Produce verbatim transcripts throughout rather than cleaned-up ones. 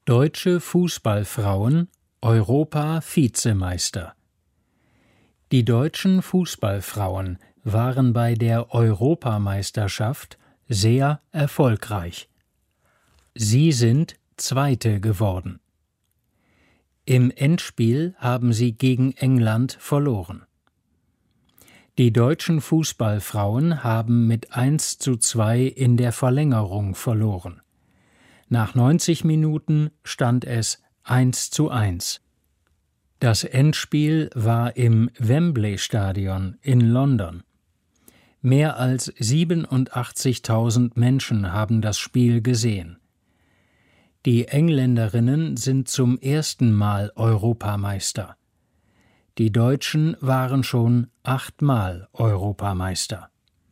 Deutsche Fußballfrauen Europa-Vizemeister. Die deutschen Fußballfrauen waren bei der Europameisterschaft sehr erfolgreich. Sie sind Zweite geworden. Im Endspiel haben sie gegen England verloren. Die deutschen Fußballfrauen haben mit eins zu zwei in der Verlängerung verloren. Nach neunzig Minuten stand es eins zu eins. Das Endspiel war im Wembley-Stadion in London. Mehr als siebenundachtzigtausend Menschen haben das Spiel gesehen. Die Engländerinnen sind zum ersten Mal Europameister. Die Deutschen waren schon achtmal Europameister.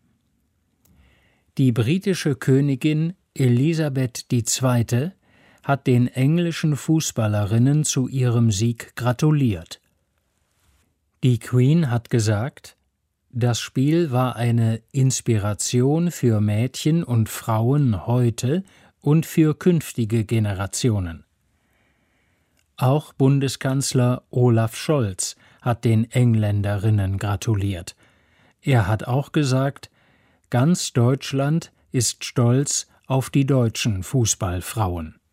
Die britische Königin Elisabeth die Zweite hat den englischen Fußballerinnen zu ihrem Sieg gratuliert. Die Queen hat gesagt, das Spiel war eine Inspiration für Mädchen und Frauen heute und für künftige Generationen. Auch Bundeskanzler Olaf Scholz hat den Engländerinnen gratuliert. Er hat auch gesagt, ganz Deutschland ist stolz auf die deutschen Fußballfrauen.